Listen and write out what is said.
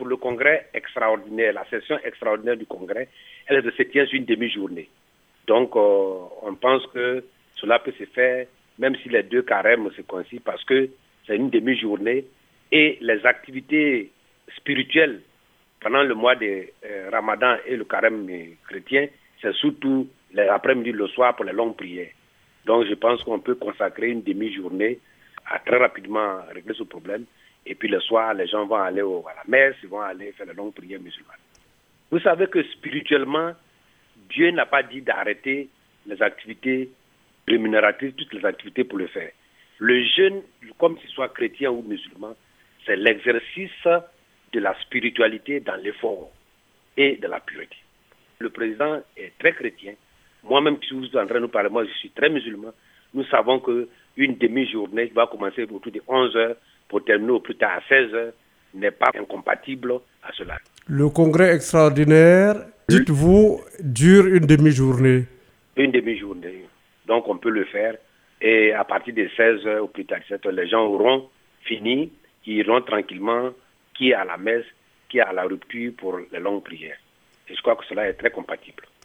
pour le congrès extraordinaire, la session extraordinaire du congrès, elle se tient sur une demi-journée. Donc, on pense que cela peut se faire, même si les deux carèmes se coïncident, parce que c'est une demi-journée et les activités spirituelles pendant le mois de Ramadan et le carême chrétien, c'est surtout l'après-midi, le soir pour les longues prières. Donc, je pense qu'on peut consacrer une demi-journée à très rapidement régler ce problème. Et puis le soir, les gens vont aller à la messe, ils vont aller faire les longues prières musulmanes. Vous savez que spirituellement, Dieu n'a pas dit d'arrêter les activités rémunératrices, toutes les activités pour le faire. Le jeûne, comme qu'il soit chrétien ou musulman, c'est l'exercice de la spiritualité dans l'effort et de la pureté. Le président est très chrétien. Moi-même, si vous êtes en train de nous parler, moi je suis très musulman. Nous savons qu'une demi-journée qui va commencer autour de 11 heures pour terminer au plus tard à 16 heures n'est pas incompatible à cela. Le congrès extraordinaire, dites-vous, dure une demi-journée. Une demi-journée. Donc on peut le faire. Et à partir de 16 heures ou plus tard 17 heures, les gens auront fini, ils iront tranquillement, qui est à la messe, qui est à la rupture pour les longues prières. Et je crois que cela est très compatible.